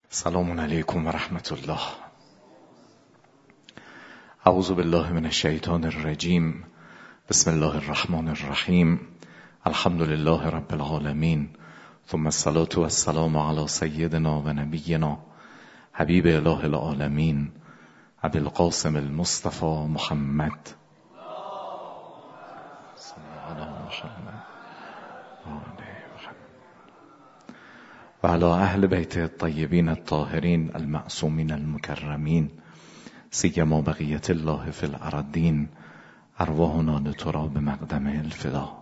سلام علیکم و رحمت الله. اعوذ بالله من الشیطان الرجیم. بسم الله الرحمن الرحیم. الحمد لله رب العالمین، ثم الصلاة والسلام علی سیدنا و نبینا حبیب اله العالمین ابی القاسم المصطفى محمد و علی اهل بیت الطیبین الطاهرین المعصومین المکرمین، سیما بقیت الله فی الارضین، ارواحنا لتراب مقدم الفدا.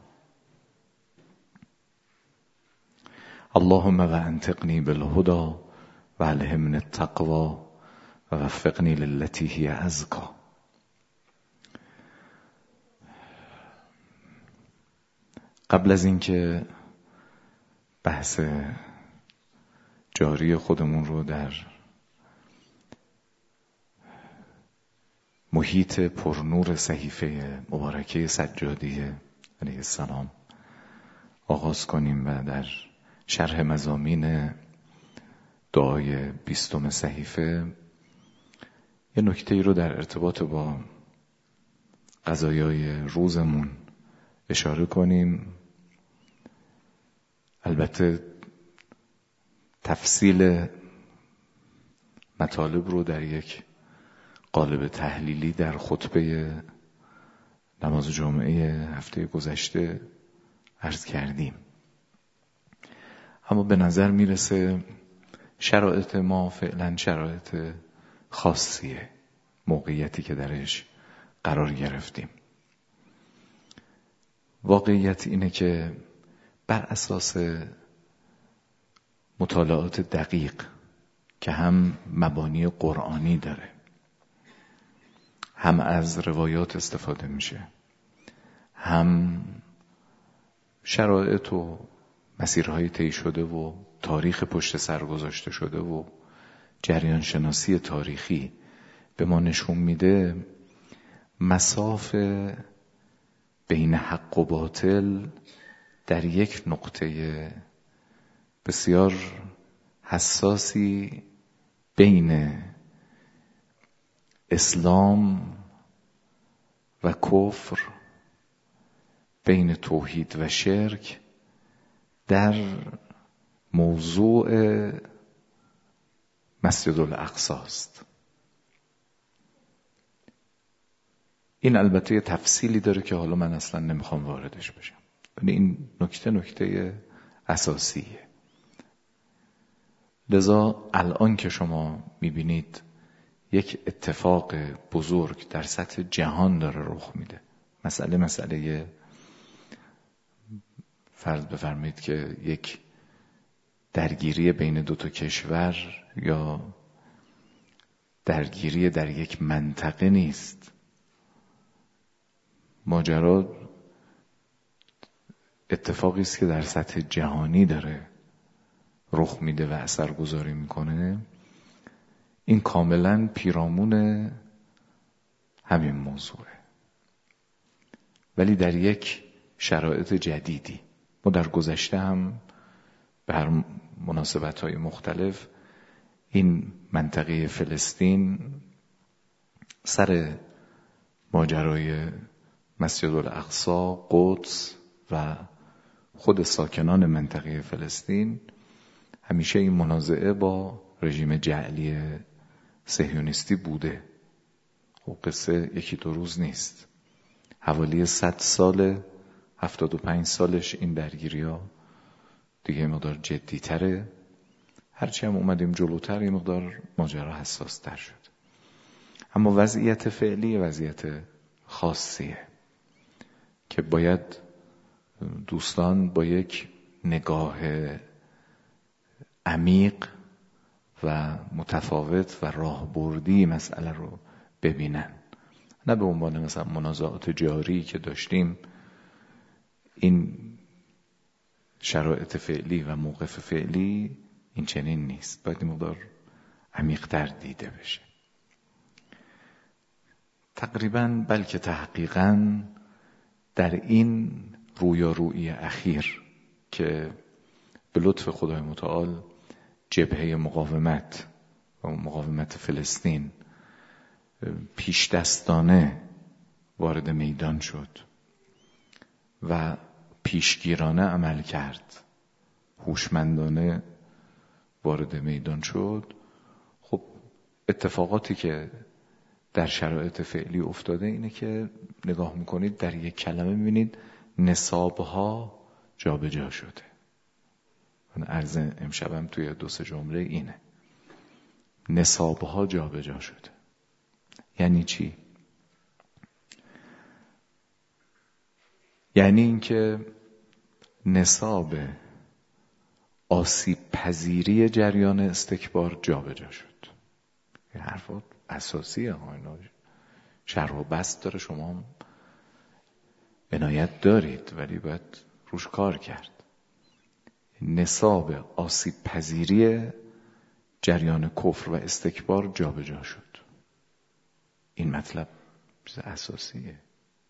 اللهم و انطقنی بالهدى و الهمنی التقوى و وفقنی للتی هی ازکی. قبل از اینکه بحث جاری خودمون رو در محیط پرنور صحیفه مبارکه سجادی علیه السلام آغاز کنیم و در شرح مضامین دعای 20 صحیفه یه نکته‌ای رو در ارتباط با قضایای روزمون اشاره کنیم. البته تفصیل مطالب رو در یک قالب تحلیلی در خطبه نماز جمعه هفته گذشته عرض کردیم، اما به نظر میرسه شرایط ما فعلا شرایط خاصیه، موقعیتی که درش قرار گرفتیم. واقعیت اینه که بر اساس مطالعات دقیق که هم مبانی قرآنی داره، هم از روایات استفاده میشه، هم شرایط و مسیرهای طی شده و تاریخ پشت سر گذاشته شده و جریان شناسی تاریخی به ما نشون میده مساف بین حق و باطل در یک نقطه بسیار حساسی بین اسلام و کفر، بین توحید و شرک در موضوع مسجد الاقصی است. این البته یه تفصیلی داره که حالا من اصلا نمیخوام واردش بشم، ولی این نکته اساسیه. لذا الان که شما میبینید یک اتفاق بزرگ در سطح جهان داره رخ میده، مسئله فرض بفرمایید که یک درگیری بین دو تا کشور یا درگیری در یک منطقه نیست، ماجرا اتفاقی است که در سطح جهانی داره رخ میده و اثرگذاری میکنه. این کاملا پیرامون همین موضوعه، ولی در یک شرایط جدیدی. ما در گذشته هم به هر مناسبت‌های مختلف این منطقه فلسطین سر ماجرای مسجد الاقصی، قدس و خود ساکنان منطقه فلسطین همیشه این منازعه با رژیم جعلی صهیونیستی بوده. و قصه یکی دو روز نیست، حوالی 100 سال 75 سالش این درگیری ها دیگه مقدار جدی تره. هرچی هم اومدیم جلوتر این مقدار ماجرا حساس تر شد. اما وضعیت فعلی وضعیت خاصیه که باید دوستان با یک نگاه عمیق و متفاوت و راهبردی مسئله رو ببینن، نه به عنوان مثلا منازعات جاری که داشتیم. این شرایط فعلی و موقف فعلی این چنین نیست، باید این مقدار عمیق‌تر دیده بشه. تقریباً بلکه تحقیقاً در این رویارویی اخیر که به لطف خدای متعال جبهه مقاومت و مقاومت فلسطین پیش دستانه وارد میدان شد و پیشگیرانه عمل کرد، هوشمندانه وارد میدان شد، خب اتفاقاتی که در شرایط فعلی افتاده اینه که نگاه میکنید در یک کلمه میبینید نصابها جابجا شده. من عرض امشبم توی 2-3 جمله اینه، نصابها جابجا شده. یعنی چی؟ یعنی اینکه نصاب آسیب پذیری جریان استکبار جابجا شد. این حرفات اساسیه ها، اینا شرح و بسط داره، شما هم عنایت دارید ولی باید روش کار کرد. نصاب آسیب پذیری جریان کفر و استکبار جابجا شد. این مطلب چیز اساسیه.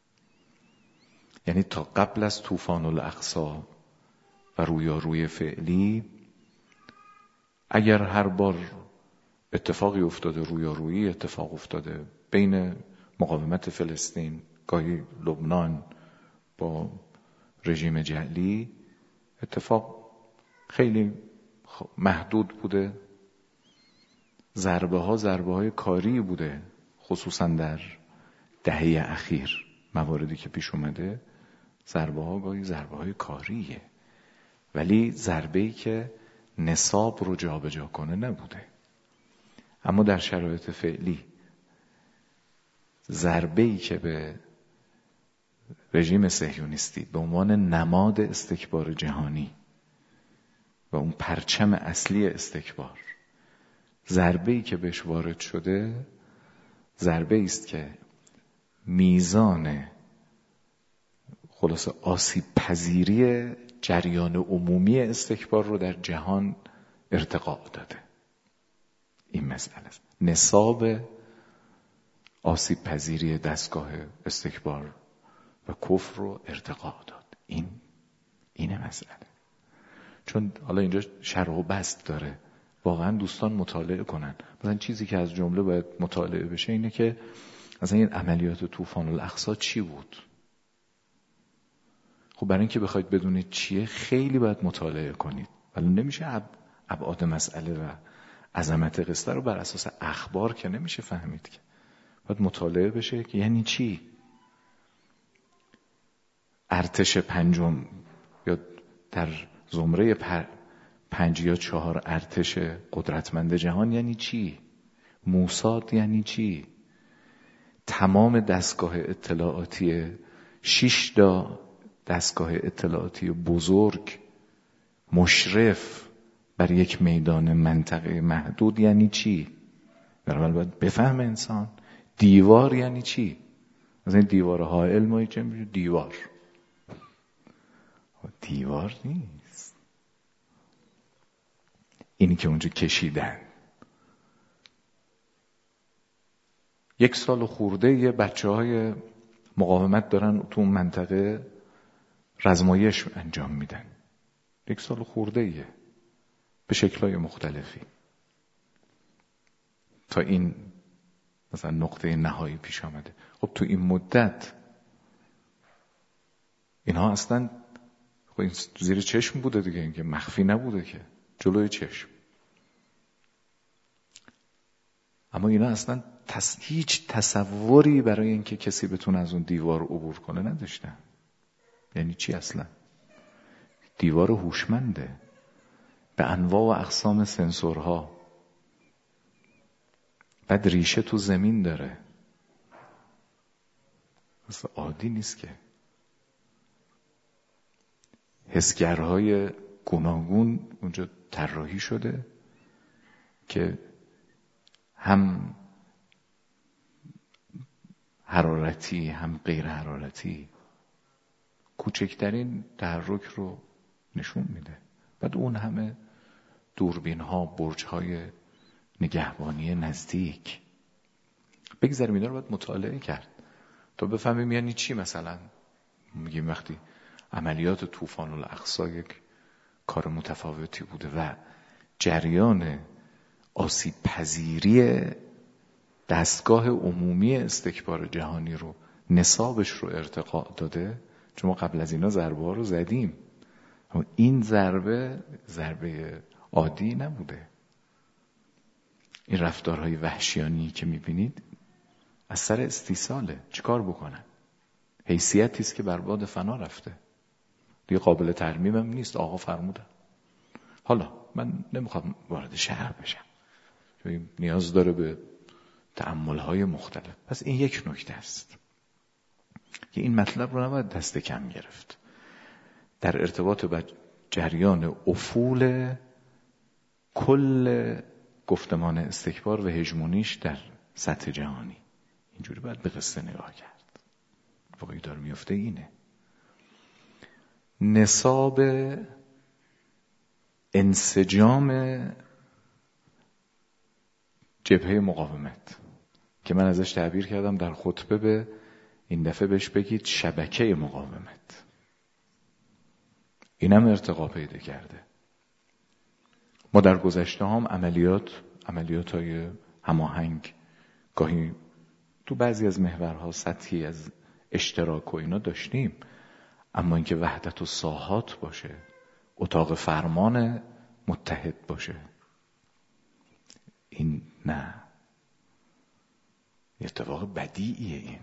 یعنی تا قبل از طوفان الاقصی و رویاروی فعلی، اگر هر بار اتفاقی افتاده، رویارویی اتفاق افتاده بین مقاومت فلسطین، گاهی لبنان با رژیم جعلی، اتفاق خیلی محدود بوده، ضربه های کاری بوده، خصوصا در دهه اخیر مواردی که پیش اومده ضربه ها گاهی ضربه های کاریه، ولی ضربه‌ای که نصاب رو جابجا کنه نبوده. اما در شرایط فعلی ضربه‌ای که به رژیم صهیونیستی به عنوان نماد استکبار جهانی و اون پرچم اصلی استکبار، ضربه‌ای که بهش وارد شده، ضربه‌ای است که میزان خلاص آسیب پذیری جریان عمومی استکبار رو در جهان ارتقا داده. این مسئله است. نصاب آسیب پذیری دستگاه استکبار و کفر رو ارتقا داد. اینه مسئله. چون حالا اینجا شرح و بسط داره، واقعا دوستان مطالعه کنن. مثلا چیزی که از جمله باید مطالعه بشه اینه که مثلا این عملیات طوفان الاقصی چی بود؟ خب برای اینکه بخواید بدونید چیه خیلی باید مطالعه کنید، ولی نمیشه ابعاد مسئله و عظمت قصه رو بر اساس اخبار که نمیشه فهمید، که باید مطالعه بشه که یعنی چی. ارتش پنجم یا در زمره 5 یا 4 ارتش قدرتمند جهان یعنی چی؟ موساد یعنی چی؟ تمام دستگاه اطلاعاتی 6 تا دستگاه اطلاعاتی بزرگ مشرف بر یک میدان منطقه محدود یعنی چی؟ برای باید بفهم انسان. دیوار یعنی چی؟ مثلا دیوار حائل ما چه میشه؟ دیوار نیست. اینی که اونجا کشیدن 1 سال خورده یه بچه‌های مقاومت دارن تو اون منطقه رزمایش انجام میدن. 1 سال خورده به شکل‌های مختلفی تا این مثلا نقطه نهایی پیش آمده. خب تو این مدت اینها اصلا خب این زیر چشم بوده دیگه، اینکه مخفی نبوده که، جلوی چشم. اما اینا اصلا هیچ تصوری برای اینکه کسی بتونه از اون دیوار عبور کنه نداشتن. یعنی چی اصلا؟ دیوار هوشمنده به انواع و اقسام سنسورها، بعد ریشه تو زمین داره، اصلا عادی نیست که. حسگرهای گوناگون اونجا طراحی شده که هم حرارتی هم غیر حرارتی کوچکترین تحرک رو نشون میده. بعد اون همه دوربین ها، برج های نگهبانی نزدیک. بگذاریم اینا رو باید مطالعه کرد تا بفهمیم یعنی چی. مثلا میگیم وقتی عملیات طوفان الاقصی یک کار متفاوتی بوده و جریان آسیب پذیری دستگاه عمومی استکبار جهانی رو، نصابش رو ارتقا داده. چون ما قبل از اینا ضربه ها رو زدیم، اما این ضربه عادی نبوده. این رفتارهای وحشیانی که میبینید از سر استیصاله. چیکار بکنن؟ حیثیتی است که بر باد فنا رفته، دیگه قابل ترمیمم نیست. آقا فرمودن. حالا من نمیخوام وارد شرح بشم، چون نیاز داره به تأمل‌های مختلف. پس این یک نکته است که این مطلب رو نباید دست کم گرفت در ارتباط با جریان افول کل گفتمان استکبار و هژمونیش در سطح جهانی. اینجوری باید به قصه نگاه کرد. واقعی داره میفته اینه. نصاب انسجام جبهه مقاومت که من ازش تعبیر کردم در خطبه، به این دفعه بهش بگید شبکه مقاومت. اینم ارتقا پیدا کرده. ما در گذشته هم عملیات‌های هماهنگ، گاهی تو بعضی از محورها سطحی از اشتراک و اینا داشتیم، اما اینکه وحدت و ساحات باشه، اتاق فرمان متحد باشه، این نه. اتفاق بدیعیه. این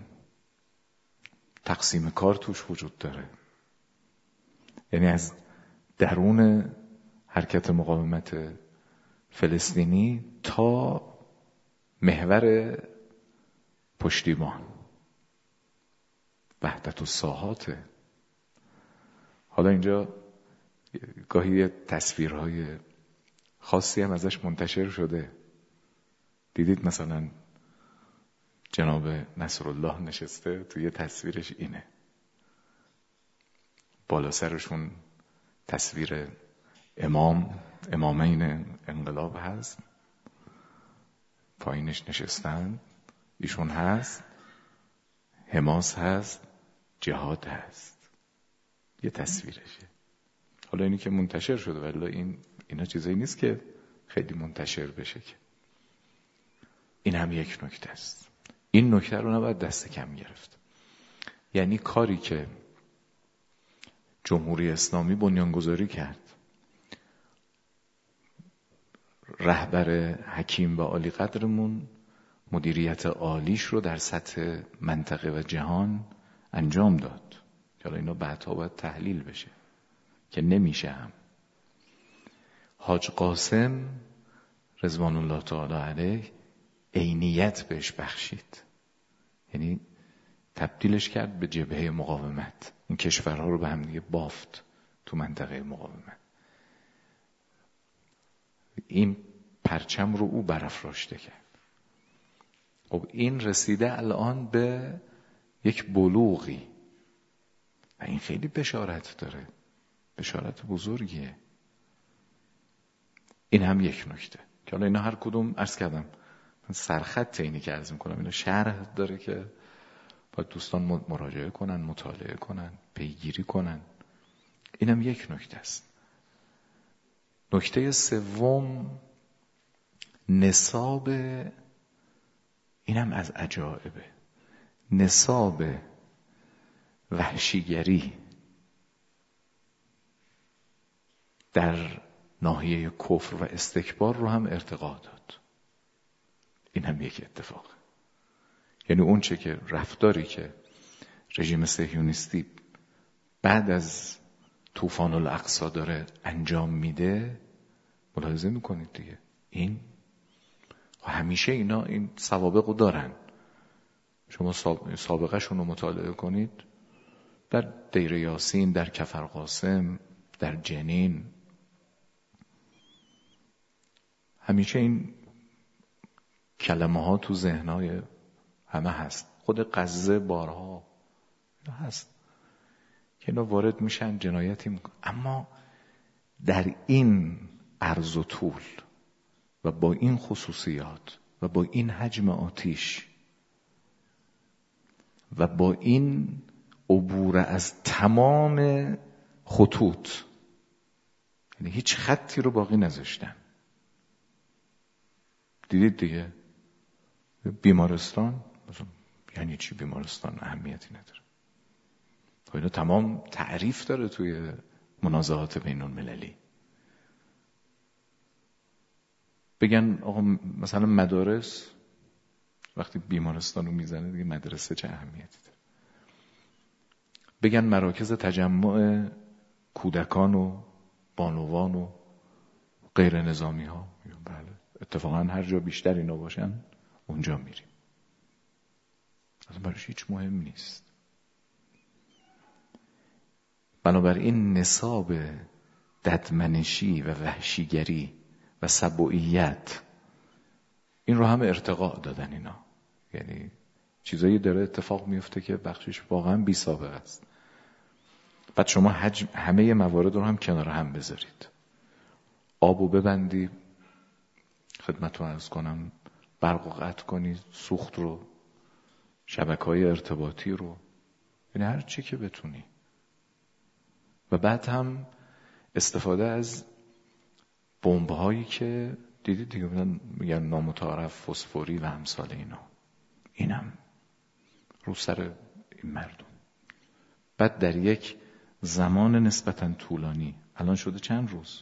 تقسیم کار توش وجود داره. یعنی از درون حرکت مقاومت فلسطینی تا محور پشتیبان وحدت و ساحاته. حالا اینجا گاهی تصویرهای خاصی هم ازش منتشر شده. دیدید مثلا جناب نصرالله نشسته، توی تصویرش اینه، بالا سرشون تصویر امامین انقلاب هست، پایینش نشستن، ایشون هست، حماس هست، جهاد هست. یه تصویرشه. حالا اینی که منتشر شده، ولی اینا چیزایی نیست که خیلی منتشر بشه که. این هم یک نکته است. این نکته رو نباید دست کم گرفت. یعنی کاری که جمهوری اسلامی بنیانگذاری کرد، رهبر حکیم و عالی قدرمون مدیریت عالیش رو در سطح منطقه و جهان انجام داد. حالا اینا بعدها باید تحلیل بشه که نمیشه. هم حاج قاسم رضوان الله تعالی علیه عینیت بهش بخشید، یعنی تبدیلش کرد به جبهه مقاومت. این کشورها رو به هم دیگه بافت تو منطقه مقاومت. این پرچم رو او برافراشته کرد. خب این رسیده الان به یک بلوغی و این خیلی بشارت داره، بشارت بزرگیه. این هم یک نکته که حالا اینا هر کدوم عرض کردم سرخط اینی که عرض میکنم، اینا شرح داره که باید دوستان مراجعه کنن، مطالعه کنن، پیگیری کنن. اینم یک نکته است. نکته سوم نصاب، اینم از عجایبه، نصاب وحشیگری در ناحیه کفر و استکبار رو هم ارتقا داد. این هم یک اتفاق. یعنی اون چه که رفتاری که رژیم صهیونیستی بعد از طوفان الاقصی داره انجام میده، ملاحظه میکنید دیگه. این همیشه اینا این سوابق رو دارن. شما سابقه شون رو مطالعه کنید، در دیر یاسین، در کفر قاسم، در جنین، همیشه این کلمه ها تو ذهنهای همه هست. خود غزه بارها هست که اینا وارد میشن، جنایتی میکنن. اما در این عرض و طول و با این خصوصیات و با این حجم آتش و با این عبور از تمام خطوط، یعنی هیچ خطی رو باقی نذاشتن، دیدید دیگه بیمارستان مثلا یعنی چی بیمارستان اهمیتی نداره. اینا تمام تعریف داره توی منازعات بین المللی. بگن آقا مثلا مدارس وقتی بیمارستان رو میزنه دیگه مدرسه چه اهمیتی داره. بگن مراکز تجمع کودکان و بانوان و غیر نظامی ها، بله اتفاقا هر جا بیشتر اینا باشن اونجا میریم. اصلا برایش هیچ مهم نیست. بنابراین نصاب ددمنشی و وحشیگری و سبوعیت این رو هم ارتقاء دادن اینا. یعنی چیزایی داره اتفاق میفته که بخشش واقعا بی سابقه است. بعد شما همه موارد رو هم کنار هم بذارید. آبو ببندی، خدمتتون عرض کنم، برق رو قطع کنی، سوخت رو، شبکه‌های ارتباطی رو، یعنی هر چی که بتونی. و بعد هم استفاده از بمب‌هایی که دیدید دیگه میگن نامتعارف، فسفوری و امثال اینا، اینم رو سر این مردم. بعد در یک زمان نسبتاً طولانی، الان شده چند روز؟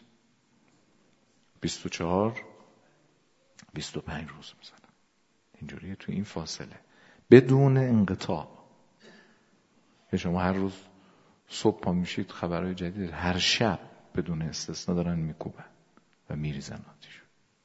24 25 روز مثلا، اینجوریه تو این فاصله بدون انقطاع. شما هر روز صبح پا میشید خبرهای جدید، هر شب بدون استثنا دارن میکوبن و میریزن آتیش.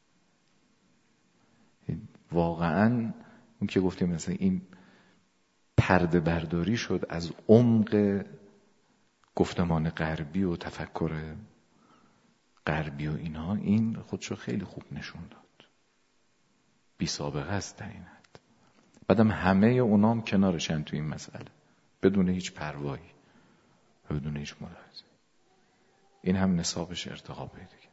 واقعا اون که گفتیم مثلا این پرده برداری شد از عمق گفتمان غربی و تفکر غربی و اینها، این خودشو خیلی خوب نشون داد. بی سابقه است در این حد. بعدم همه اونام کنارشن تو این مسئله بدون هیچ پروایی و بدون هیچ ملاحظه. این هم نصابش ارتقا پیدا کرد.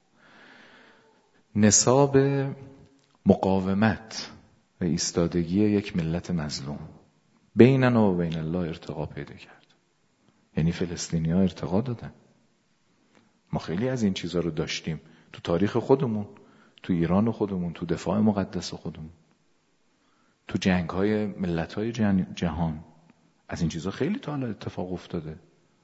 نصاب مقاومت و ایستادگی یک ملت مظلوم بیننا و بین الله ارتقا پیدا کرد. یعنی فلسطینی‌ها ارتقا دادن. ما خیلی از این چیزها رو داشتیم تو تاریخ خودمون، تو ایران خودمون، تو دفاع مقدس خودمون، تو جنگ‌های ملت‌های جهان. از این چیزها خیلی تا حالا اتفاق افتاده.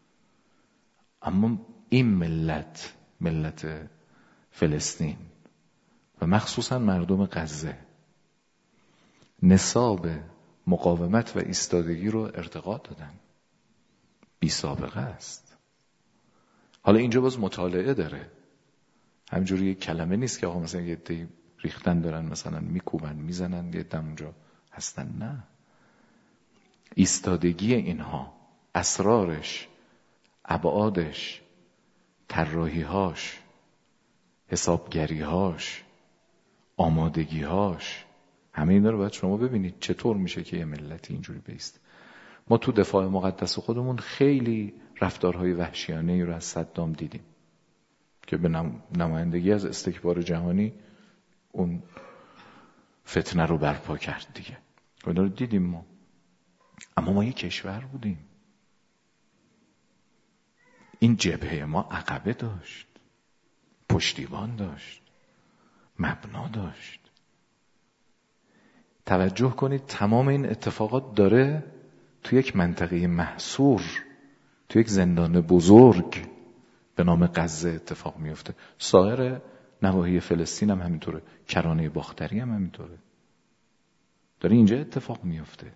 اما این ملت فلسطین و مخصوصا مردم غزه نصاب مقاومت و ایستادگی رو ارتقا دادن. بی سابقه است. حالا اینجا باز مطالعه داره. همینجوری یک کلمه نیست که آقا مثلا یه عده ریختن دارن مثلا میکوبن میزنن یه دم اونجا هستن. نه، ایستادگی اینها، اسرارش، ابعادش، طراحی‌هاش، حسابگری‌هاش، آمادگی‌هاش، همه اینا رو باید شما ببینید چطور میشه که یه ملتی اینجوری بیست. ما تو دفاع مقدس خودمون خیلی رفتارهای وحشیانه‌ای رو از صدام دیدیم که به نمایندگی از استکبار جهانی اون فتنه رو برپا کرد دیگه. اونا رو دیدیم ما. اما ما یه کشور بودیم. این جبهه ما عقبه داشت، پشتیبان داشت، مبنا داشت. توجه کنید تمام این اتفاقات داره تو یک منطقه محصور، تو یک زندان بزرگ به نام غزه اتفاق میفته. سایر نواحی فلسطین هم همینطوره، کرانه باختری هم همینطوره، داره اینجا اتفاق میفته.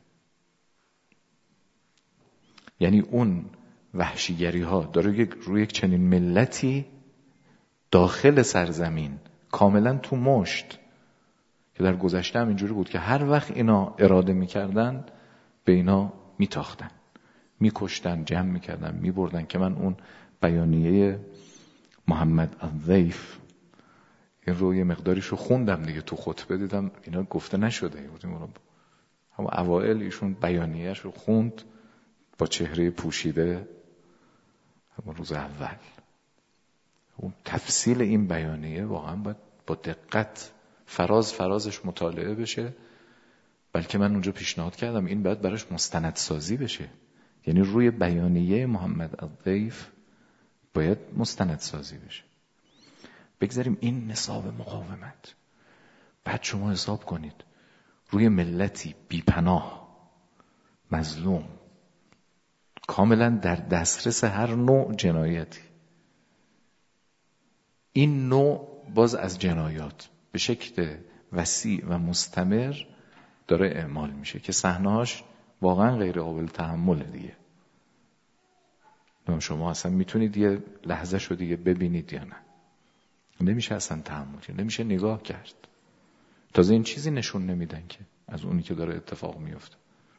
یعنی اون وحشیگری ها داره روی یک چنین ملتی داخل سرزمین کاملا تو مشت، که در گذشته هم اینجوری بود که هر وقت اینا اراده میکردن به اینا میتاختن، میکشتن، جمع میکردن، میبردن. که من اون بیانیه محمد الضیف این رو یه مقداریش رو خوندم دیگه تو خطبه، دیدم اینا گفته نشده. هم اوائل ایشون بیانیه‌اش رو خوند با چهره پوشیده همون روز اول. اون تفصیل این بیانیه واقعا باید با دقت فرازش مطالعه بشه. بلکه من اونجا پیشنهاد کردم این باید براش مستندسازی بشه. یعنی روی بیانیه محمد الضیف باید مستندسازی بشه. بگذاریم این نصاب مقاومت. بعد شما حساب کنید روی ملتی بیپناه، مظلوم، کاملا در دسترس هر نوع جنایتی، این نوع باز از جنایات به شکل وسیع و مستمر داره اعمال میشه که صحنه‌هاش واقعا غیر قابل تحمله دیگه. شما اصلا میتونید یه لحظه شو دیگه ببینید یا نه؟ نمیشه اصلا تحمل کرد، نمیشه نگاه کرد. تازه این چیزی نشون نمیدن که از اونی که داره اتفاق میفته.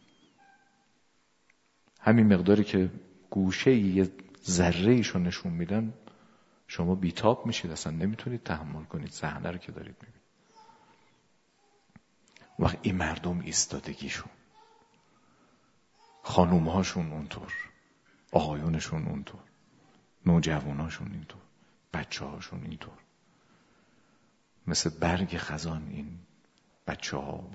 همین مقداری که گوشه یه ذره ایشو نشون میدن شما بیتاب میشید، اصلا نمیتونید تحمل کنید صحنه رو که دارید میبینید. وقت این مردم ایستادگیشون، خانومهاشون اونطور، آقایونشون اونطور، نوجواناشون اینطور، بچه‌هاشون اینطور، مثل برگ خزان این بچه‌ها.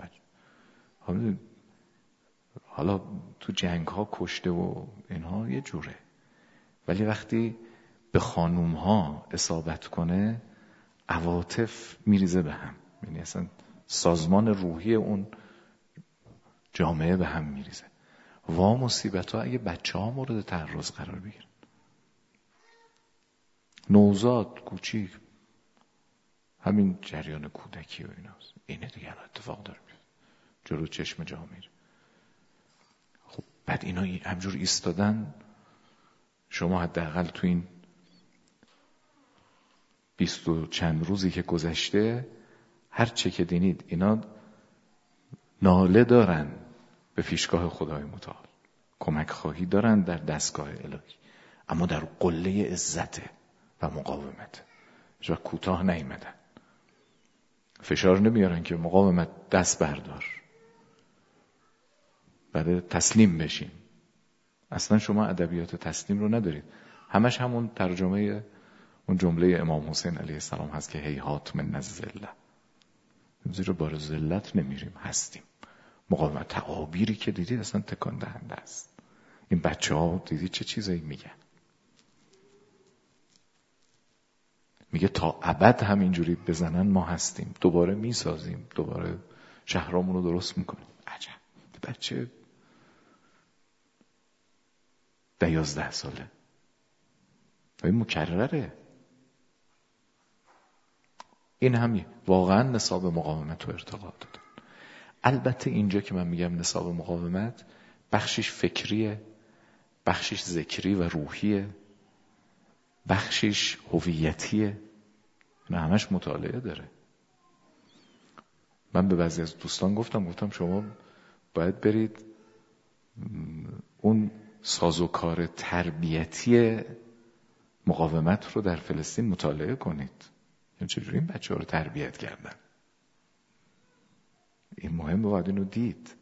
حالا تو جنگ‌ها کشته و اینها یه جوره، ولی وقتی به خانوم‌ها اصابت کنه عواطف میریزه به هم، یعنی اصلا سازمان روحی اون جامعه به هم میریزه. وا مصیبت‌ها اگه بچه‌ها مورد تعرض قرار بگیرن، نوزاد کوچیک، همین جریان کودکی و ایناست، اینه دیگه اتفاق داره میفته جلو چشم جامعه. خب بعد اینا همجور ایستادن، شما حداقل تو این 20 و چند روزی که گذشته هر چه که دینید اینا ناله دارن به پیشگاه خدای متعال، کمک خواهی دارن در دستگاه الهی، اما در قله عزت و مقاومت و کوتاه نیامدن. فشار نمیارن که مقاومت دست بردار، بعد تسلیم بشین. اصلا شما ادبیات تسلیم رو ندارید، همش همون ترجمه اون جمله امام حسین علیه السلام هست که هیهات من الذله، زیر بار ذلت نمیریم، هستیم. مقاومت، تعابیری که دیدید اصلا تکان دهنده است. این بچه‌ها دیدید چه چیزایی میگن؟ میگه تا ابد همینجوری بزنن ما هستیم، دوباره میسازیم، دوباره شهرامون رو درست میکنیم. عجب، بچه 11 ساله این مکرره. این هم واقعا نصاب مقاومت رو ارتقا داده. البته اینجا که من میگم نصاب مقاومت، بخشش فکریه، بخشش ذکری و روحیه، بخشش هویتیه، نه همش مطالعه داره. من به بعضی از دوستان گفتم شما باید برید اون سازوکار تربیتی مقاومت رو در فلسطین مطالعه کنید، یعنی چجوری این بچه ها رو تربیت کردن. این مهم، باید اینو دید.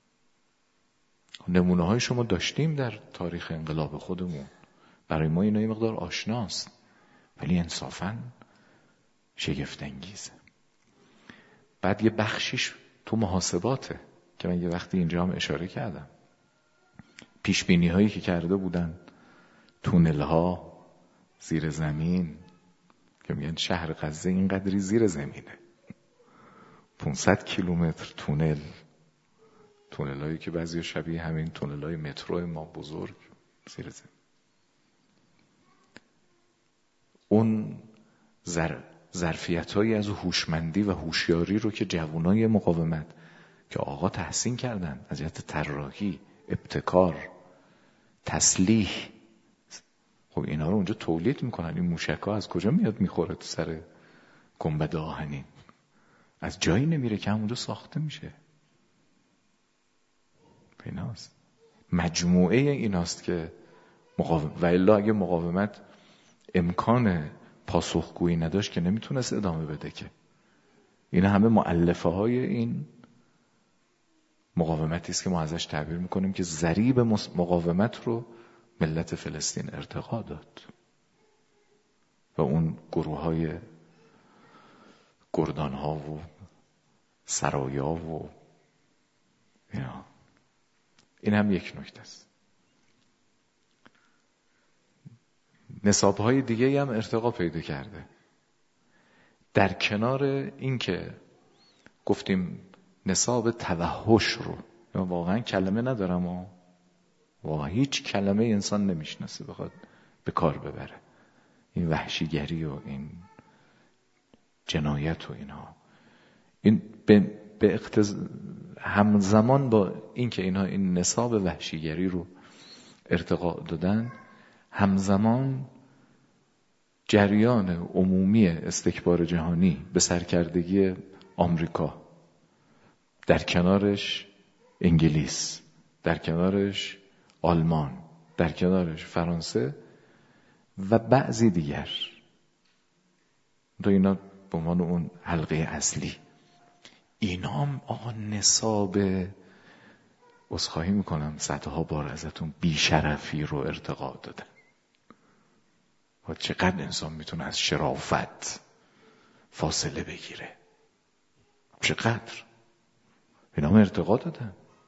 نمونه های شما داشتیم در تاریخ انقلاب خودمون، برای ما اینا یه مقدار آشناست، ولی انصافاً شگفت انگیزه. بعد یه بخشیش تو محاسباته که من یه وقتی اینجا هم اشاره کردم، پیشبینی هایی که کرده بودن، تونل ها زیر زمین، که میگن شهر غزه اینقدری زیر زمینه، 500 کیلومتر تونل هایی که بعضی شبیه همین تونل های مترو ما بزرگ زیر زمین. اون ظرفیت هایی از هوشمندی و هوشیاری رو که جوانای مقاومت که آقا تحسین کردن از جهت طراحی، ابتکار، تسلیح، خب اینا رو اونجا تولید میکنن. این موشک‌ها از کجا میاد میخوره تو سر گنبد آهنین؟ از جایی نمیره که همونجا ساخته میشه. ایناست مجموعه ایناست که مقاومت، و الا اگه مقاومت امکان پاسخگویی نداشت که نمیتونست ادامه بده. که این همه مؤلفه های این مقاومتی است که ما ازش تعبیر میکنیم که ضریب مقاومت رو ملت فلسطین ارتقا داد و اون گروه های گردان ها و سرایا و اینا. این هم یک نکته است. نصاب های دیگه هم ارتقا پیدا کرده. در کنار این که گفتیم نصاب توحش رو، یا واقعا کلمه ندارم و واقعا هیچ کلمه انسان نمیشناسه بخواد به کار ببره، این وحشیگری و این جنایت و اینها، این به همزمان با این که اینها این نصاب وحشیگری رو ارتقا دادن، همزمان جریان عمومی استکبار جهانی به سرکردگی آمریکا، در کنارش انگلیس، در کنارش آلمان، در کنارش فرانسه و بعضی دیگر، اینا به عنوان اون حلقه اصلی، اینا هم آقا نصاب، عذرخواهی میکنم صدها بار ازتون، بیشرفی رو ارتقا دادن. و چقدر انسان میتونه از شرافت فاصله بگیره، چقدر اینا هم ارتقا دادن.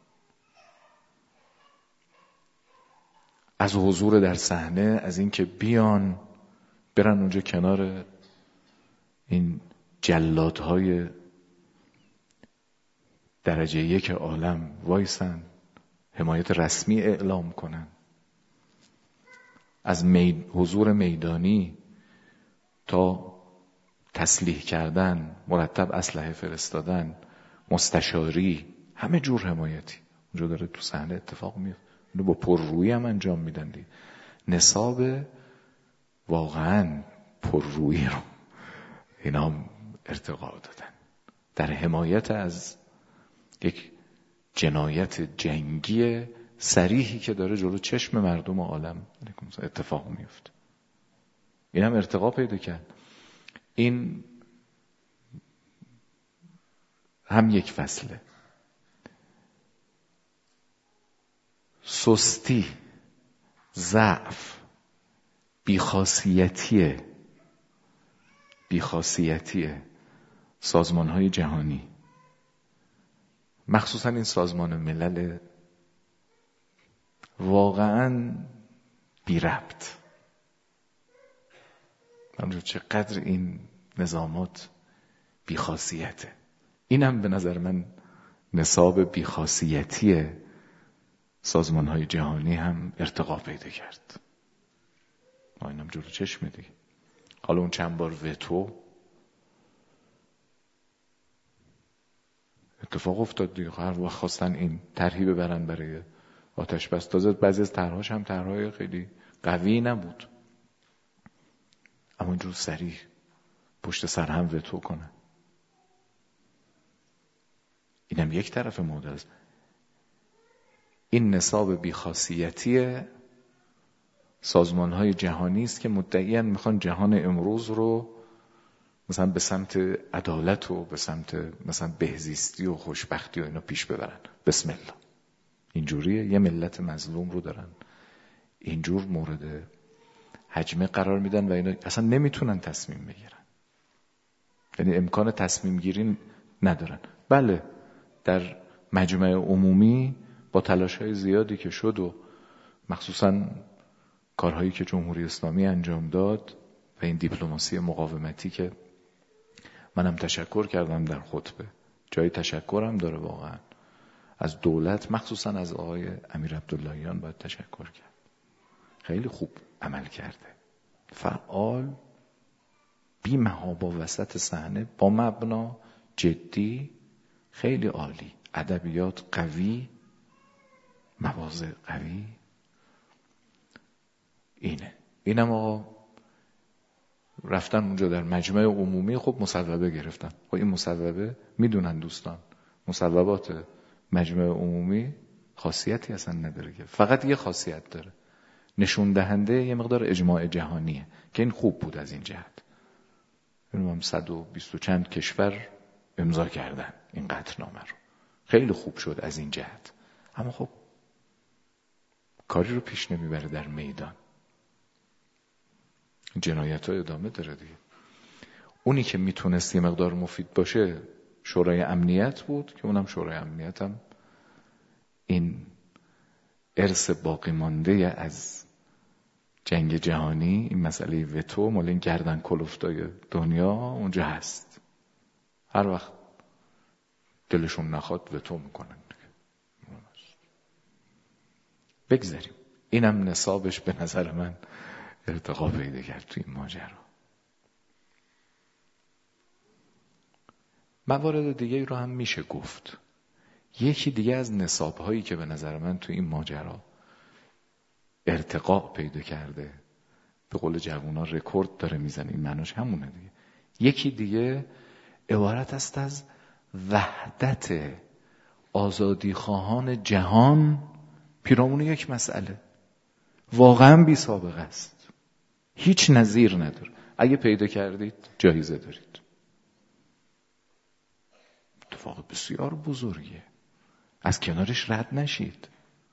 از حضور در صحنه، از این که بیان برن اونجا کنار این جلادهای درجه یک عالم وایسن، حمایت رسمی اعلام کنن، از حضور میدانی تا تسلیح کردن، مرتب اسلحه فرستادن، مستشاری، همه جور حمایتی اونجا داره تو صحنه اتفاق میفته. با پررویی هم انجام میدن دیگه. نصاب واقعا پررویی رو اینا ارتقا دادن در حمایت از یک جنایت جنگی صریحی که داره جلو چشم مردم عالم اتفاق میفته. این هم ارتقا پیدا کرد. این هم یک فصله. سستی، ضعف، بیخاصیتی سازمان‌های جهانی، مخصوصا این سازمان ملل واقعاً بی ربط. چقدر این نظامات بیخاصیته. اینم به نظر من نصاب بیخاصیتی سازمان‌های جهانی هم ارتقا پیدا کرد. اینم جلو چشم دیگه. حالا اون چند بار وتو اتفاق افتاد دیگه، هر وقت خواستن این طرحی ببرن برای آتش بس، تازه بعضی از طرح‌هاش هم طرح‌های خیلی قوی نبود، اما اینجور سریع پشت سر هم وتو کنن. اینم یک طرف معادله است. این نصاب بیخاصیتی سازمان‌های جهانی است که مدعیاً میخوان جهان امروز رو مثلا به سمت عدالت و به سمت مثلا بهزیستی و خوشبختی و اینا پیش ببرن. بسم الله. اینجوریه، یه ملت مظلوم رو دارن اینجور مورد هجمه قرار میدن و اینا اصلا نمیتونن تصمیم بگیرن، یعنی امکان تصمیم گیری ندارن. بله در مجمع عمومی با تلاش‌های زیادی که شد و مخصوصاً کارهایی که جمهوری اسلامی انجام داد و این دیپلماسی مقاومتی که منم تشکر کردم در خطبه، جای تشکرم داره واقعا، از دولت مخصوصاً از آقای امیر عبداللهیان باید تشکر کرد. خیلی خوب عمل کرده، فعال، بی محابا وسط صحنه، با مبنا، جدی، خیلی عالی، ادبیات قوی، مواضع قوی. اینم آقا رفتن اونجا در مجمع عمومی، خب مصوبه گرفتن. خب این مصوبه میدونن دوستان، مصوبات مجمع عمومی خاصیتی اصلا نداره، که فقط یه خاصیت داره، نشون دهنده یه مقدار اجماع جهانیه که این خوب بود از این جهت. هم 120 و چند کشور امضا کردن این قطعنامه رو، خیلی خوب شد از این جهت. اما خب کاری رو پیش نمیبره در میدان، جنایت ها ادامه داره دیگه. اونی که میتونست یه مقدار مفید باشه شورای امنیت بود، که اونم شورای امنیت هم این ارث باقی مانده از جنگ جهانی، این مسئله وتو مال این گردن کلفتای دنیا اونجا هست. هر وقت دلشون نخواد وتو میکنن. بگذاریم. اینم نصابش به نظر من ارتقا پیدا کرد توی این ماجرا. موارد دیگه رو هم میشه گفت. یکی دیگه از نصاب‌هایی که به نظر من توی این ماجرا ارتقا پیدا کرده، به قول جوونا رکورد داره میزنه، این معناش همونه دیگه. یکی دیگه عبارت است از وحدت آزادی خواهان جهان پیرامون یک مسئله. واقعا بی سابقه است، هیچ نظیر نداره. اگه پیدا کردید جایزه دارید. اتفاق بسیار بزرگیه، از کنارش رد نشید.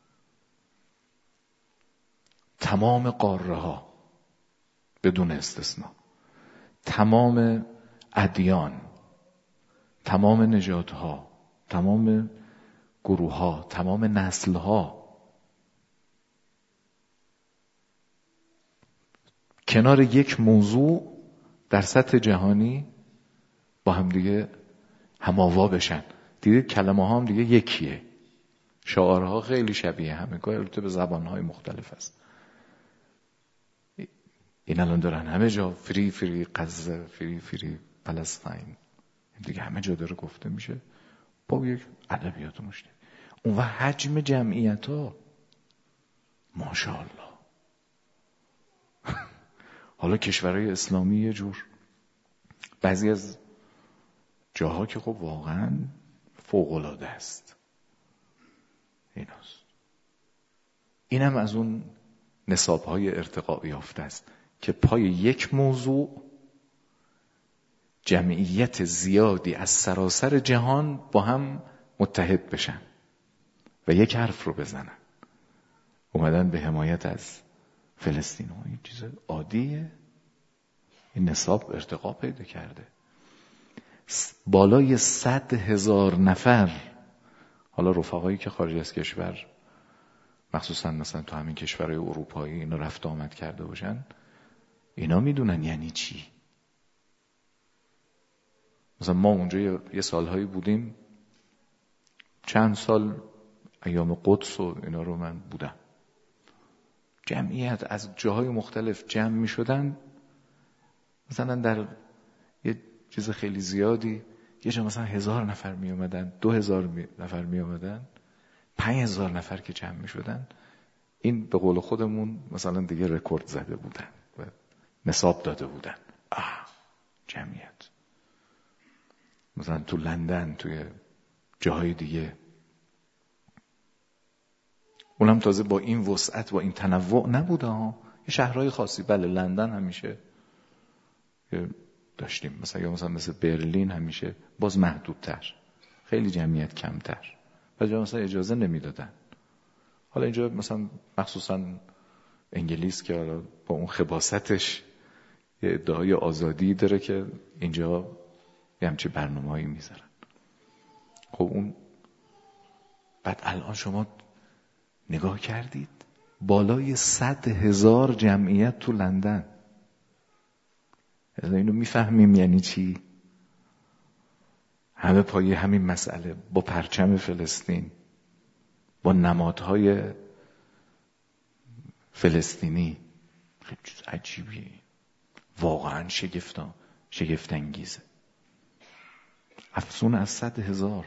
تمام قاره ها بدون استثناء، تمام ادیان، تمام نژادها، تمام گروه ها، تمام نسل ها کنار یک موضوع در سطح جهانی با هم دیگه هماوا بشن. دیگه کلمه ها هم دیگه یکیه، شعارها خیلی شبیه همه، گاهی البته به زبانهای مختلف است. این الان دارن همه جا فری فری غزه، فری فری فلسطین، دیگه همه جا داره گفته میشه با یک ادبیات مشترک. اون و حجم جمعیت ها ماشاءالله. حالا کشورهای اسلامی یه جور، بعضی از جاها که خب واقعا فوق‌العاده است. اینم از اون نصاب‌های ارتقا یافته است که پای یک موضوع جمعیت زیادی از سراسر جهان با هم متحد بشن و یک حرف رو بزنن، اومدن به حمایت از فلسطین. این چیز عادیه. این نصاب ارتقا پیدا کرده. بالای 100,000 نفر، حالا رفقایی که خارج از کشور، مخصوصا مثلا تو همین کشورهای اروپایی اینا رفت آمد کرده باشن، اینا میدونن یعنی چی. مثلا ما اونجا یه سالهایی بودیم، چند سال ایام قدس و اینا رو من بودم، جمعیت از جاهای مختلف جمع می شدن. مثلا در یه چیز خیلی زیادی یه جا مثلا 1000 نفر می اومدن، 2000 نفر می اومدن، 5000 نفر که جمع می شدن. این به قول خودمون مثلا دیگه رکورد زده بودن و نصاب داده بودن. جمعیت مثلا تو لندن، توی جاهای دیگه، اونم تازه با این وسعت، با این تنوع نبوده ها. یه شهرهای خاصی، بله لندن همیشه داشتیم، مثلا برلین همیشه باز محدودتر، خیلی جمعیت کمتر، و جا مثلا اجازه نمیدادن. حالا اینجا مثلا مخصوصا انگلیس که حالا با اون خباستش یه ادعای آزادی داره که اینجا یه همچی برنامه‌ای میذارن. خب اون بعد الان شما نگاه کردید بالای 100,000 جمعیت تو لندن. اینو میفهمیم یعنی چی؟ همه پای همین مسئله، با پرچم فلسطین، با نمادهای فلسطینی. خیلی چیز عجیبیه، واقعا شگفت انگیزه. افزون از 100,000.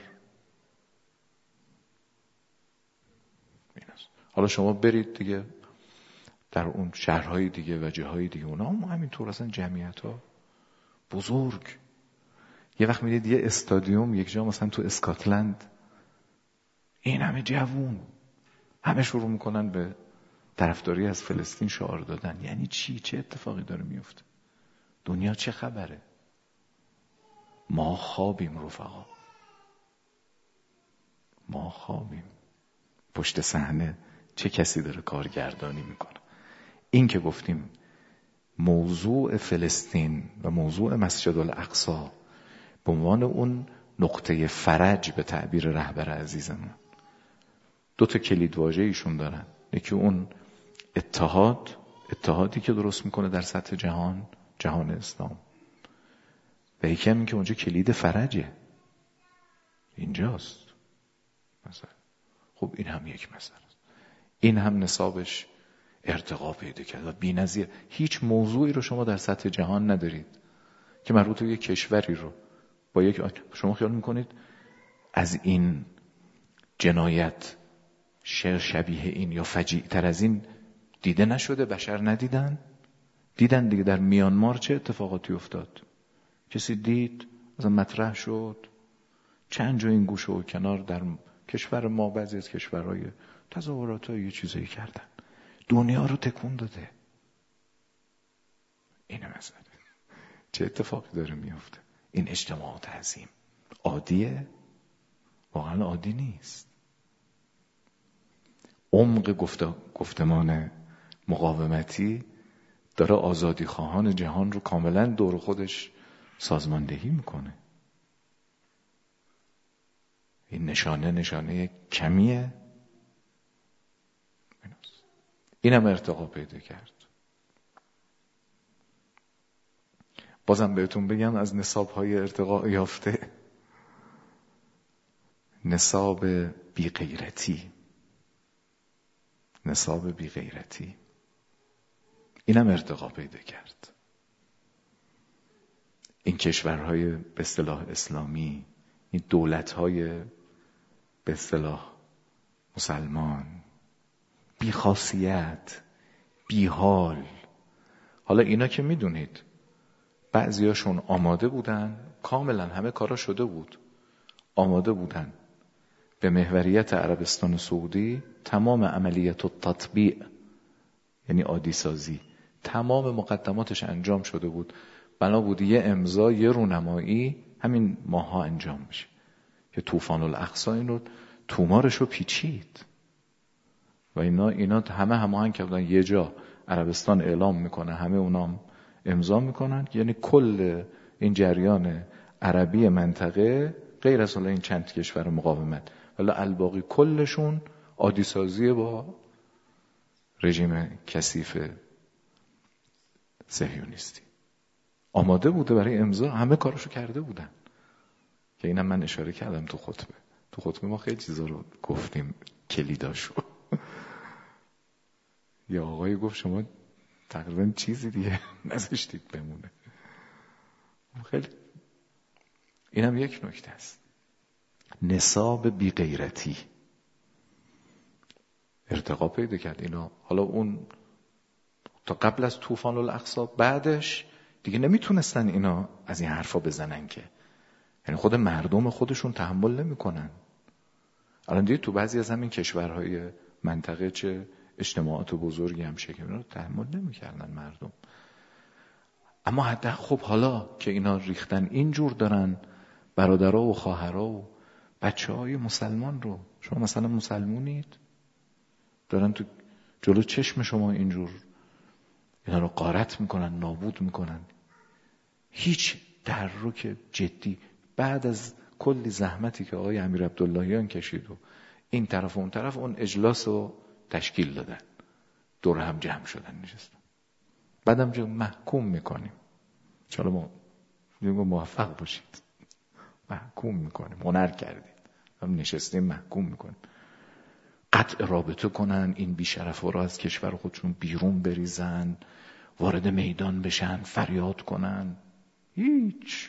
حالا شما برید دیگه در اون شهرهای دیگه و جاهای دیگه، اونا هم همینطور اصلا جمعیت ها بزرگ. یه وقت میدید یه استادیوم یک جا مثلا تو اسکاتلند، این همه جوون، همه شروع میکنن به طرفداری از فلسطین شعار دادن. یعنی چی؟ چه اتفاقی داره میفته؟ دنیا چه خبره؟ ما خوابیم رفقا، ما خوابیم. پشت صحنه چه کسی داره کارگردانی میکنه؟ این که گفتیم موضوع فلسطین و موضوع مسجد الاقصی به عنوان اون نقطه فرج به تعبیر رهبر عزیزمون، 2 کلیدواژه ایشون دارن. یکی اون اتحادی که درست میکنه در سطح جهان اسلام، و یکی هم این که اونجا کلید فرجه. اینجاست مثلا. خب این هم یک مسئله است. این هم نصابش ارتقا پیدا کرد و بی‌نظیر. هیچ موضوعی رو شما در سطح جهان ندارید که مربوط به یک کشوری رو با یک شما خیال میکنید از این جنایت شبیه این یا فجیع تر از این دیده نشده؟ بشر ندیدن؟ دیدن دیگه. در میانمار چه اتفاقاتی افتاد؟ کسی دید؟ مثلا مطرح شد چند جا این گوشه و کنار در کشور ما، بعضی از کشورهای تظاهرات های یه چیزایی کردن، دنیا رو تکون داده. اینه مسئله. چه اتفاقی داره میفته؟ این اجتماعات عظیم عادیه؟ واقعا عادی نیست. عمق گفتمان مقاومتی داره آزادی خواهان جهان رو کاملا دور خودش سازماندهی میکنه. این نشانه کمیه. اینم ارتقا پیدا کرد. بازم بهتون بگم از نصاب‌های ارتقا یافته نصاب بی‌غیرتی. نصاب بی‌غیرتی اینم ارتقا پیدا کرد. این کشورهای به اصطلاح اسلامی، این دولت‌های به اصطلاح مسلمان، بی خاصیت، بی حال. حالا اینا که میدونید بعضیاشون آماده بودن، کاملا همه کارا شده بود، آماده بودن به محوریت عربستان سعودی تمام عملیات و تطبیع، یعنی عادی سازی، تمام مقدماتش انجام شده بود. بنا بود یه امضا، یه رونمایی همین ماها انجام بشه که طوفان الاقصی این رو تومارش رو پیچید و اینا همه هماهنگ کردن. یه جا عربستان اعلام میکنه، همه اونام امضا میکنن، یعنی کل این جریان عربی منطقه غیر از این چند کشور مقاومت، ولی الباقی کلشون عادی سازی با رژیم کثیف صهیونیستی. آماده بوده برای امضا، همه کارشو کرده بودن که اینم من اشاره کردم تو خطبه ما خیلی چیزا رو گفتیم کلیداشو. یا آقایی گفت شما تقریبا چیزی دیگه نذاشتید بمونه. خیلی اینم یک نکته است. نصاب بی غیرتی ارتقا پیدا کرد. اینا حالا اون تا قبل از طوفان الاقصی، بعدش دیگه نمیتونستن اینا از این حرفا بزنن که، یعنی خود مردم خودشون تحمل نمیکنن. الان دیگه تو بعضی از همین کشورهای منطقه چه اجتماعات بزرگی هم شکل اینا رو تحمل نمیکردن مردم. اما حتی خب حالا که اینا ریختن اینجور دارن برادرها و خواهرها و بچه‌های مسلمان رو، شما مثلا مسلمونید، دارن تو جلو چشم شما اینجور اینا رو غارت میکنن، نابود میکنن. هیچ تحرک جدی بعد از کلی زحمتی که آقای امیر عبداللهیان کشید و این طرف و اون طرف، اون اجلاس رو تشکیل دادن، دور هم جمع شدن، نشستن، بعدم جو محکوم میکنیم، چالا ما موفق باشید، محکوم میکنیم، هنر کردید، هم نشستیم محکوم میکنیم، قطع رابطه کنن، این بیشرفا رو از کشور خودشون بیرون بریزن، وارد میدان بشن، فریاد کنن. هیچ.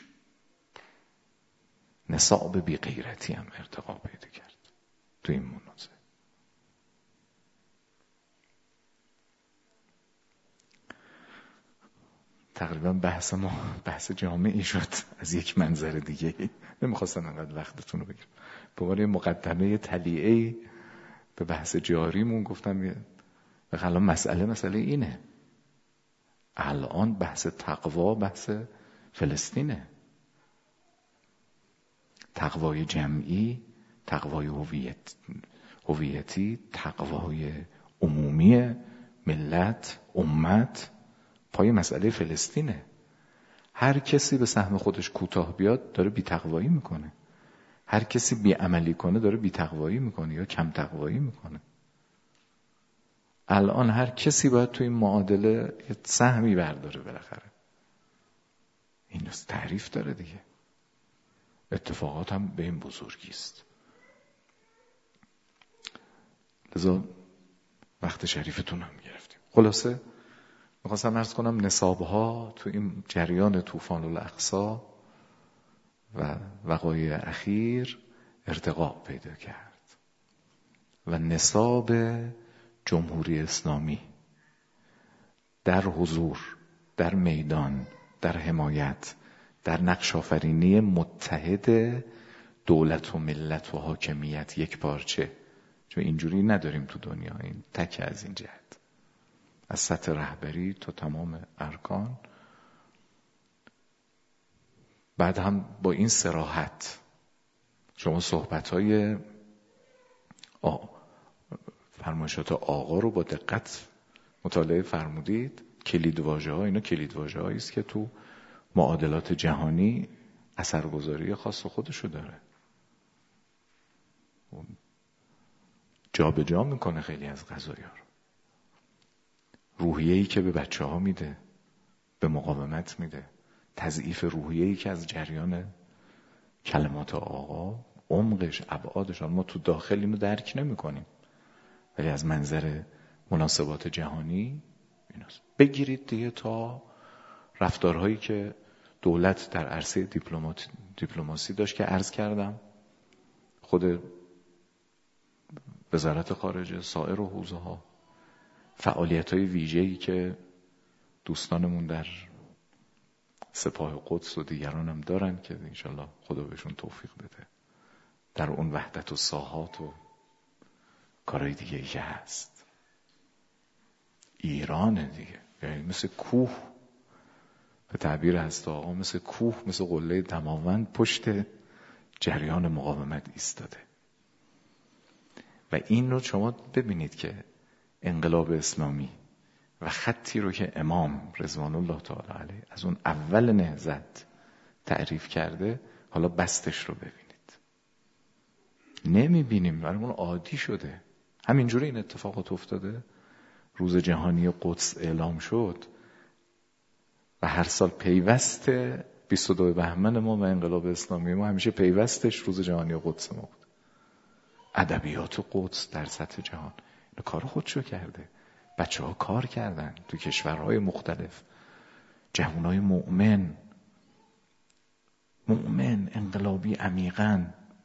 نصاب بی غیرتی هم ارتقا پیدا کرد تو این منازعه. تقریبا بحث ما بحث جامعی شد از یک منظر دیگه. نمیخواستم انقدر وقتتون رو بگیرم. به عنوان مقدمه تلیعه‌ای به بحث جاریمون گفتم الان مسئله اینه. الان بحث تقوا بحث فلسطینه. تقوای جمعی، تقوای هویتی، تقوای عمومی ملت، امت، پای مسئله فلسطینه. هر کسی به سهم خودش کوتاه بیاد داره بی تقوایی میکنه. هر کسی بی عملی کنه داره بی تقوایی میکنه یا کم تقوایی میکنه. الان هر کسی باید تو این معادله یه سهمی برداره بالاخره. این تعریف داره دیگه. اتفاقات هم به این بزرگی است. لذا وقت شریفتون هم گرفتیم. خلاصه میخواستم عرض کنم نصابها تو این جریان طوفان الاقصی و وقایع اخیر ارتقا پیدا کرد و نصاب جمهوری اسلامی در حضور، در میدان، در حمایت، در نقش آفرینی متحد دولت و ملت و حاکمیت یک پارچه، چون اینجوری نداریم تو دنیا، این تک از این جهت، از سطح رهبری تا تمام ارکان. بعد هم با این صراحت شما صحبت‌های فرمایشات آقا رو با دقت مطالعه فرمودید. کلیدواژه‌ها، اینا کلیدواژه‌هایی است که تو معادلات جهانی اثرگذاری خاص خودشو داره، جا به جا میکنه خیلی از قضایا رو. روحیه‌ای که به بچه‌ها میده، به مقاومت میده، تضعیف روحیه‌ای که از جریان کلمات آقا، عمقش، ابعادش ما تو داخل اینو درک نمی‌کنیم، ولی از منظر مناسبات جهانی ایناست. بگیرید دیگه تا رفتارهایی که دولت در عرصه دیپلماسی داشت که عرض کردم، خود وزارت خارجه، سایر حوزه‌ها، فعالیت‌های ویژه‌ای که دوستانمون در سپاه قدس و دیگران هم دارن که انشالله خدا بهشون توفیق بده در اون وحدت و ساحات و کارهای دیگه که هست. ایرانه دیگه، یعنی مثل کوه، به تعبیر هست آقا، مثل کوه، مثل قله دماوند پشت جریان مقاومت ایستاده. و این رو شما ببینید که انقلاب اسلامی و خطی رو که امام رضوان الله تعالی علیه از اون اول نهضت تعریف کرده، حالا بستش رو ببینید. نمیبینیم، برامون عادی شده. همینجوری این اتفاقات افتاده. روز جهانی قدس اعلام شد و هر سال پیوست 22 بهمن ما و انقلاب اسلامی ما همیشه پیوستش روز جهانی قدس ما بود. ادبیات قدس در سطح جهان این کار خودشو کرده. بچه‌ها کار کردن تو کشورهای مختلف، جوانای مؤمن انقلابی عمیقاً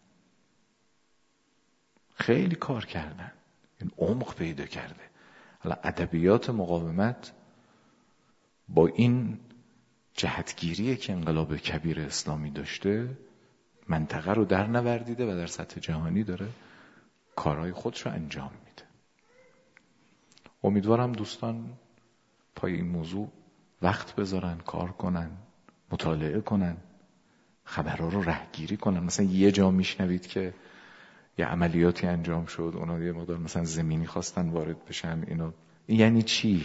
خیلی کار کردن، این عمق پیدا کرده. حالا ادبیات مقاومت با این جهتگیری که انقلاب کبیر اسلامی داشته منطقه رو در نوردیده و در سطح جهانی داره کارهای خودش رو انجام میده. امیدوارم دوستان پای این موضوع وقت بذارن، کار کنن، مطالعه کنن، خبرها رو رهگیری کنن. مثلا یه جا میشنوید که یه عملیاتی انجام شد، اونا یه مقدار مثلا زمینی خواستن وارد بشن، این یعنی چی؟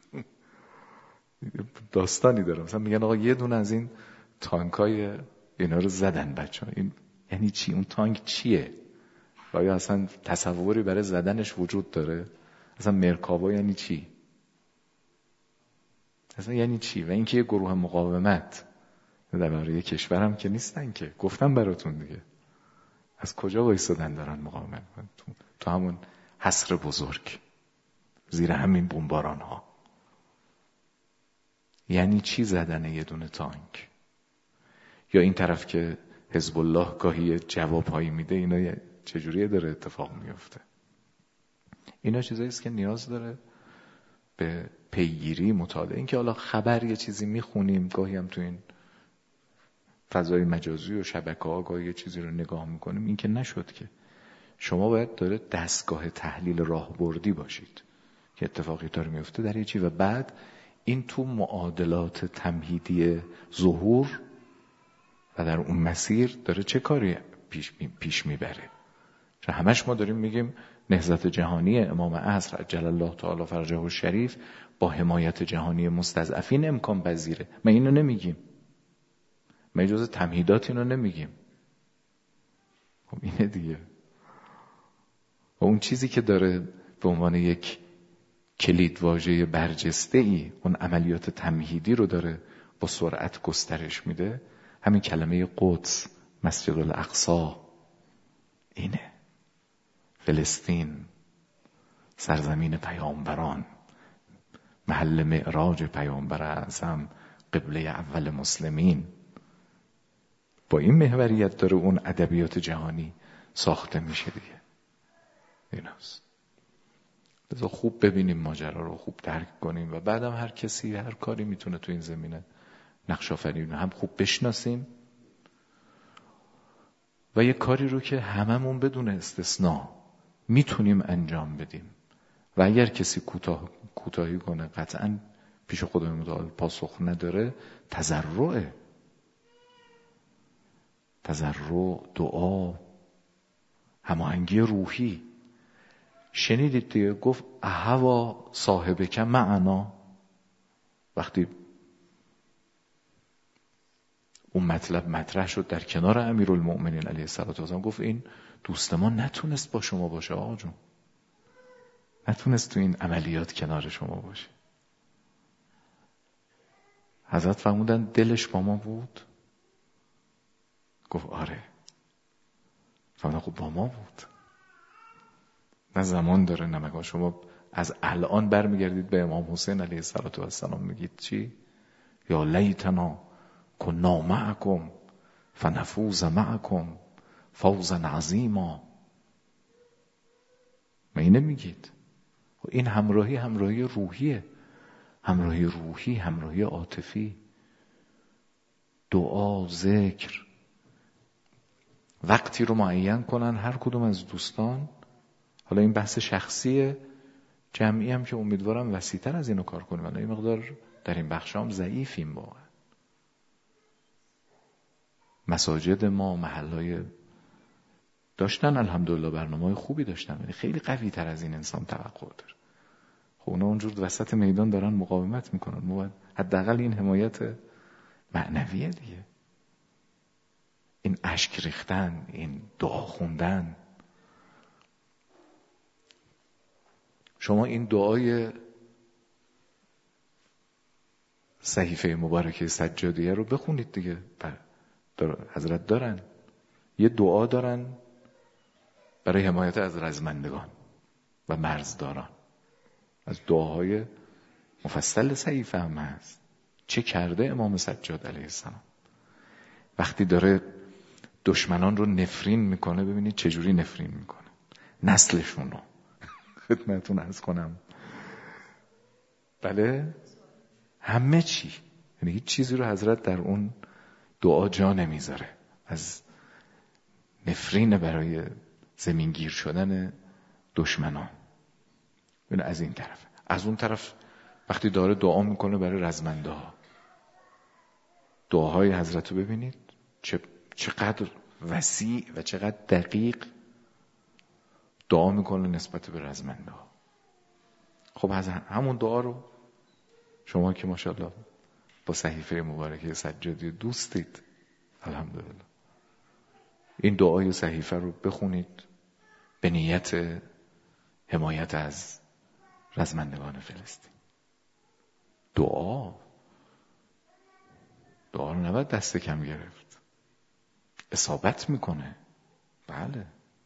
داستانی داره، مثلا میگن آقا یه دونه از این تانکای اینا رو زدن بچه‌ها، این یعنی چی؟ اون تانک چیه؟ آیا اصلا تصوری برای زدنش وجود داره؟ اصلا مرکابا یعنی چی؟ اصلا یعنی چی؟ و اینکه یه گروه مقاومت در برای کشورم که نیستن که، گفتم براتون دیگه، از کجا وایسادن دارن مقاومت تو همون حصر بزرگ زیر همین بمباران ها. یعنی چی زدن یه دونه تانک؟ یا این طرف که حزب الله گاهی جوابهایی میده، اینا چجوریه داره اتفاق میفته؟ اینا چیزایی است که نیاز داره به پیگیری، مطالعه. این که حالا خبر یه چیزی میخونیم، گاهی هم تو این فضای مجازی و شبکه‌ها گاهی یه چیزی رو نگاه میکنیم، این که نشد که. شما باید داره دستگاه تحلیل راهبردی باشید که اتفاقی داره میفته در یه چی، و بعد این تو معادلات تمهیدی ظهور و در اون مسیر داره چه کاری پیش میبره. چون همش ما داریم میگیم نهضت جهانی امام عصر عجل الله تعالی فرجه الشریف با حمایت جهانی مستضعفین امکان پذیره. ما اینو نمیگیم، ما اجازه تمهیدات اینو نمیگیم. خب اینه دیگه. و اون چیزی که داره به عنوان یک کلید واژه برجسته‌ای اون عملیات تمهیدی رو داره با سرعت گسترش میده، همین کلمه قدس مسجد الاقصی اینه، فلسطین سرزمین پیامبران، محل معراج پیامبر اعظم، قبله اول مسلمین. با این محوریت داره اون ادبیات جهانی ساخته میشه دیگه. ایناست. بذار خوب ببینیم ماجرا رو، خوب درک کنیم و بعدم هر کسی هر کاری میتونه تو این زمینه نقش آفرینی هم خوب بشناسیم و یه کاری رو که هممون بدون استثناء میتونیم انجام بدیم و اگر کسی کوتاهی کنه قطعاً پیش خدای متعال پاسخ نداره، تضرع، دعا، هماهنگی روحی. شنیدید دیگه، گفت اهوا صاحبک معنا. وقتی اون مطلب مطرح شد در کنار امیرالمؤمنین علیه السلام، گفت این دوست ما نتونست با شما باشه آقا جون، نتونست تو این عملیات کنار شما باشه. حضرت فرمودن دلش با ما بود؟ گفت آره. فرمودن خب با ما بود. نه زمان داره نه مکان. شما از الان برمیگردید به امام حسین علیه السلام میگید چی؟ یا لیتنا کنا معکم فنفوز معکم فوزا عظیما. ما اینه میگید. این همراهی روحیه، همراهی عاطفی، دعا، ذکر. وقتی رو معین کنن هر کدوم از دوستان. حالا این بحث شخصیه، جمعی هم که امیدوارم وسیع‌تر از اینو کار کنیم. این مقدار در این بخش هم ضعیفیم واقعا. مساجد ما محلهای داشتن الحمدلله، برنامه‌های خوبی داشتن، ولی خیلی قوی تر از این انسان توقع داره. خب اونا اونجور وسط میدان دارن مقاومت میکنن. ما باید حداقل این حمایت معنویه دیگه، این اشک ریختن، این دعا خوندن. شما این دعای صحیفه مبارکه سجادیه رو بخونید دیگه. حضرت دارن یه دعا دارن برای حمایت از رزمندگان و مرزداران. از دعاهای مفصل صحیفه هم هست. چه کرده امام سجاد علیه السلام وقتی داره دشمنان رو نفرین میکنه؟ ببینید چجوری نفرین میکنه نسلشون رو. خدمتتون عرض کنم، بله، همه چی، یعنی هیچ چیزی رو حضرت در اون دعا جا نمیذاره. از نفرین برای زمینگیر شدن دشمنان. یعنی از این طرف. از اون طرف وقتی داره دعا میکنه برای رزمنده ها، دعاهای حضرت رو ببینید چقدر وسیع و چقدر دقیق دعا میکنه نسبت به رزمنده ها. خب از همون دعا رو شما که ماشاءالله با صحیفه مبارکه سجادی دوستید، الحمدلله، این دعای صحیفه رو بخونید به نیت حمایت از رزمندگان فلسطین. دعا رو نباید دست کم گرفت، اصابت میکنه. بله،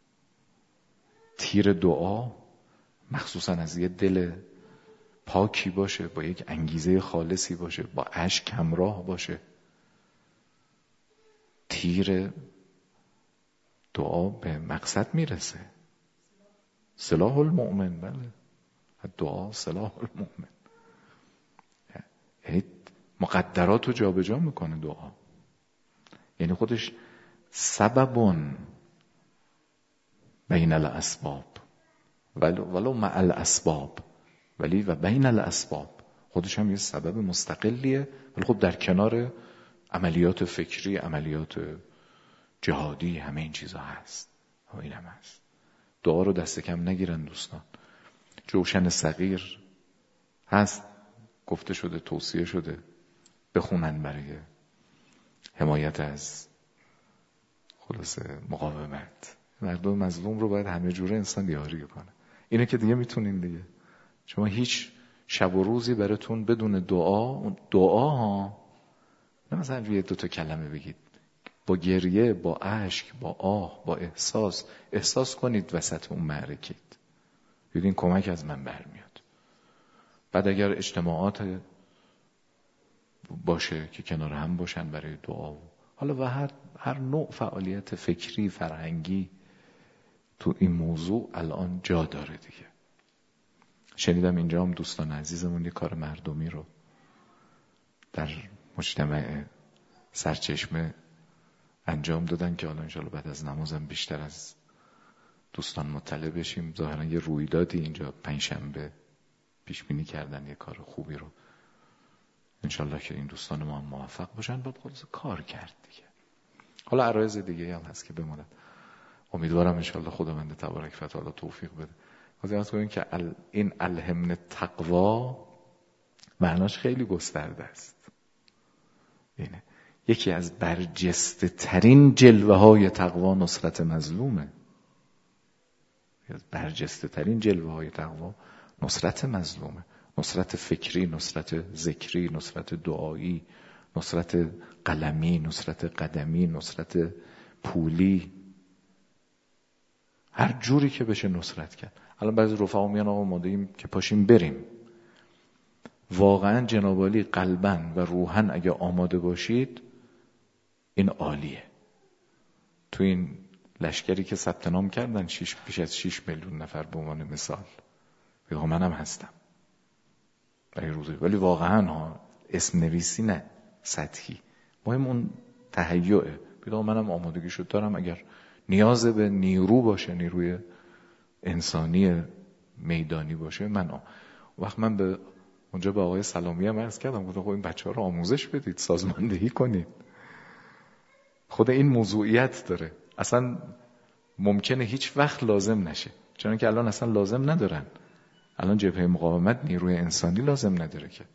تیر دعا مخصوصا از یه دل پاکی باشه، با یک انگیزه خالصی باشه، با اشک همراه باشه، تیر دعا به مقصد میرسه. سلاح المؤمن. بله، دعا سلاح المؤمن. یعنی مقدرات رو جابجا میکنه دعا. یعنی خودش سببون بین الاسباب ولو مع الاسباب، ولی و بین الاسباب خودش هم یه سبب مستقلیه، ولی خب در کنار عملیات فکری، عملیات جهادی، همه این چیزا هست. این هم هست. دعا رو دست کم نگیرن دوستان. جوشن صغیر هست، گفته شده، توصیه شده بخونن برای حمایت از خلاصه مقاومت. مردم مظلوم رو باید همه جوره انسان یاری کنه. اینو که دیگه میتونین دیگه. شما هیچ شب و روزی براتون بدون دعا ها، نه مثلا یه 2 کلمه بگید با گریه، با اشک، با آه، با احساس کنید وسط اون معرکید، ببین کمک از من برمیاد. بعد اگر اجتماعات باشه که کنار هم باشن برای دعا حالا و هر نوع فعالیت فکری فرهنگی تو این موضوع الان جا داره دیگه. شنیدم اینجا هم دوستان عزیزمون یه کار مردمی رو در مجتمع سرچشمه انجام دادن که حالا انشاءالله بعد از نمازم بیشتر از دوستان مطلع بشیم. ظاهرا یه رویدادی اینجا پنجشنبه پیش بینی کردن، یه کار خوبی رو انشاءالله که این دوستان ما هم موفق باشن. باید خلاص کار کرد دیگه. حالا عرایض دیگه هم هست که بماند. امیدوارم انشاءالله خداوند تبارک و تعالی توفیق بده. خواستم بگم که این الهمن تقوا معناش خیلی گسترده است. اینه یکی از برجسته ترین جلوه های تقوا نصرت مظلومه. برجسته ترین جلوه های تقوا نصرت مظلومه، نصرت فکری، نصرت ذکری، نصرت دعایی، نصرت قلمی، نصرت قدمی، نصرت پولی، هر جوری که بشه نصرت کرد. الان بعضی رفقا میان آقا مادهیم که پاشیم بریم. واقعا جناب عالی قلباً و روحاً اگه آماده باشید این عالیه. تو این لشکری که ثبت نام کردن بیش از 6 میلیون نفر به عنوان مثال، بگم منم هستم برای روزی، ولی واقعا ها اسم نویسی نه سطحی، مهم اون تهیئه. بگم منم آمادگیشو دارم، اگر نیاز به نیرو باشه، نیروی انسانی میدانی باشه، وقت من به اونجا به آقای سلامی هم عرض کردم، گفتم خب این بچه‌ها رو آموزش بدید، سازماندهی کنید. خود این موضوعیت داره، اصلا ممکنه هیچ وقت لازم نشه، چون که الان اصلا لازم ندارن. الان جبهه مقاومت نیروی انسانی لازم نداره که.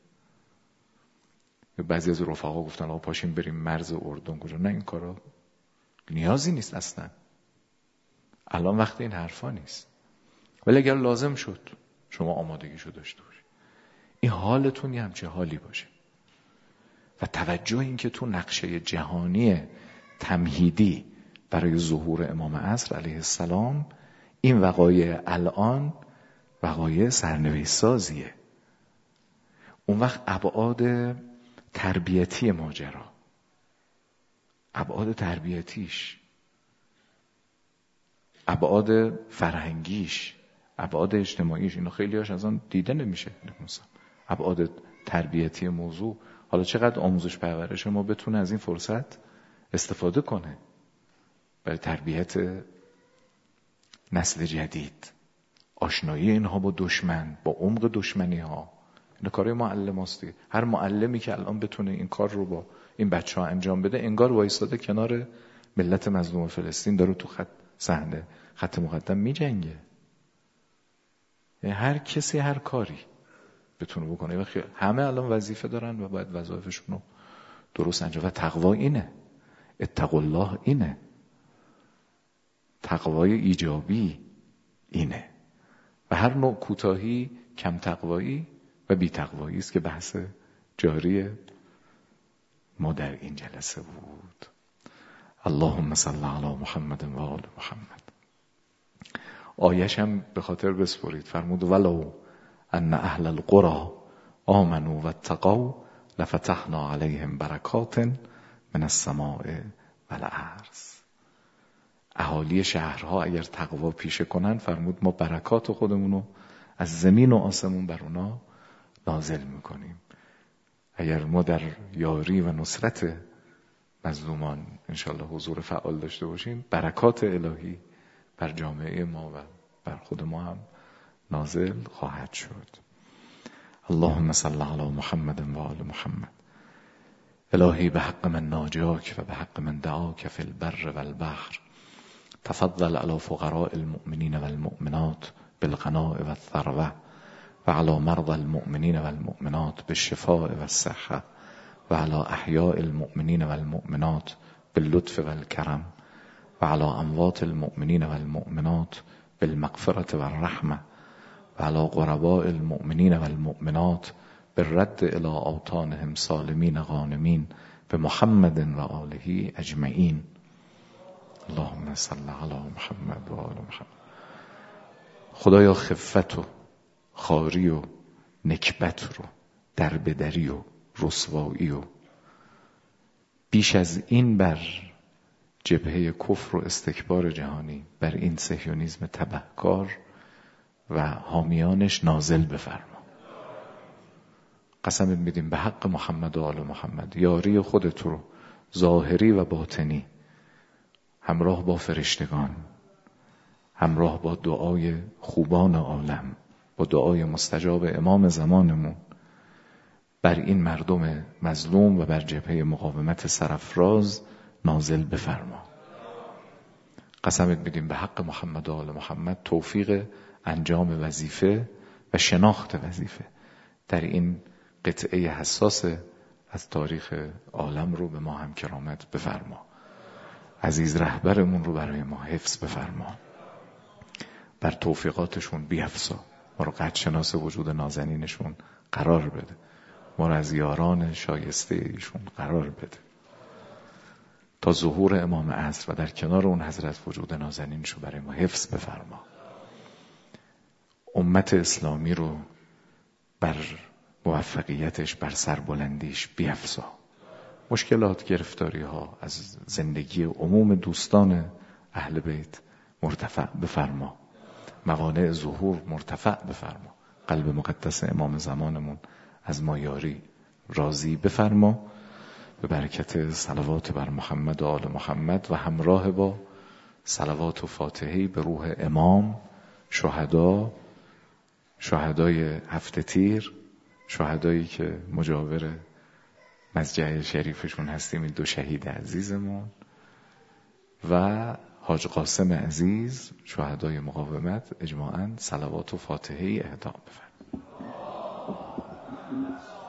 بعضی از رفقا گفتن آقا پاشیم بریم مرز اردن کجا. نه، این کارا نیازی نیست اصلا، الان وقت این حرفا نیست. ولی اگر لازم شد شما آمادگیشو داشته باشید، این حالتون یه همچه حالی باشه و توجه این که تو نقشه جهانی تمهیدی برای ظهور امام عصر علیه السلام این وقایع الان وقایع سرنوشت سازیه. اون وقت ابعاد تربیتی ماجرا، ابعاد تربیتیش، ابعاد فرهنگیش، ابعاد اجتماعیش، اینا خیلی هاش از آن دیده نمیشه. ابعاد تربیتی موضوع، حالا چقدر آموزش پرورش ما بتونه از این فرصت استفاده کنه برای تربیت نسل جدید، آشنایی اینها با دشمن، با عمق دشمنی ها. این کارای معلم هست. هر معلمی که الان بتونه این کار رو با این بچه ها انجام بده، انگار وایساده کنار ملت مظلوم فلسطین، داره تو خط مقدم می جنگه. هر کسی هر کاری بتونه بکنه و همه الان وظیفه دارن و باید وظایفشون رو درست انجام. و تقوا اینه، اتقوا الله اینه، تقوای ایجابی اینه. و هر نوع کوتاهی کم تقوایی و بی تقوایی است که بحث جاری ما در این جلسه بود. اللهم صل علی محمد و آل محمد. آیش هم به خاطر بسپرید، فرمود ولو ان اهل القرى آمنوا واتقوا لفتحنا علیهم برکات من السماء والارض. اهالی شهرها اگر تقوا پیشه کنن، فرمود ما برکات خودمونو از زمین و آسمون بر اونا نازل میکنیم. اگر ما در یاری و نصرت مظلومان انشالله حضور فعال داشته باشیم، برکات الهی بر جامعه ما و بر خود ما هم نازل خواهد شد. اللهم صل علی محمد و آل محمد. الهی به حق من ناجاک و به حق من دعاک فی البر والبحر، تفضل علی فقراء المؤمنین والمؤمنات بالغناء والثروة و علی مرضى المؤمنین والمؤمنات بالشفاء والصحة و علی احیاء المؤمنین والمؤمنات باللطف والکرم و علی اموات المؤمنین والمؤمنات بالمغفرة والرحمة و علی غرباء المؤمنین والمؤمنات بالرد الى اوطانهم سالمین غانمین به محمد و آله اجمعین. اللهم صل علی محمد و آل محمد. خدایا خفت و خواری و نکبت رو، دربدری و رسوایی و بیش از این بر جبهه کفر و استکبار جهانی، بر این صهیونیسم تبهکار و حامیانش نازل بفرما. قسمت میدیم به حق محمد و آل محمد، یاری خودت رو ظاهری و باطنی همراه با فرشتگان، همراه با دعای خوبان عالم، با دعای مستجاب امام زمانمون بر این مردم مظلوم و بر جبهه مقاومت سرافراز نازل بفرما. قسمت میدیم به حق محمد و آل محمد توفیق انجام وظیفه و شناخت وظیفه در این قطعه حساس از تاریخ عالم رو به ما هم کرامت بفرما. عزیز رهبرمون رو برای ما حفظ بفرما، بر توفیقاتشون بیفزا، ما رو قدرشناس وجود نازنینشون قرار بده، ما رو از یاران شایسته ایشون قرار بده تا ظهور امام عصر و در کنار اون حضرت وجود نازنینش رو برای ما حفظ بفرما. امت اسلامی رو بر موفقیتش، بر سربلندیش بیفزا. مشکلات، گرفتاری ها از زندگی عموم دوستان اهل بیت مرتفع بفرما، موانع ظهور مرتفع بفرما. قلب مقدس امام زمانمون از ما یاری راضی بفرما، به برکت صلوات بر محمد و آل محمد و همراه با صلوات و فاتحه‌ای به روح امام، شهدای هفت تیر، شهدایی که مجاور مضجع شریفشون هستیم، این دو شهید عزیزمون، و حاج قاسم عزیز، شهدای مقاومت، اجماعاً صلوات و فاتحه‌ای اهدا بفرمایید.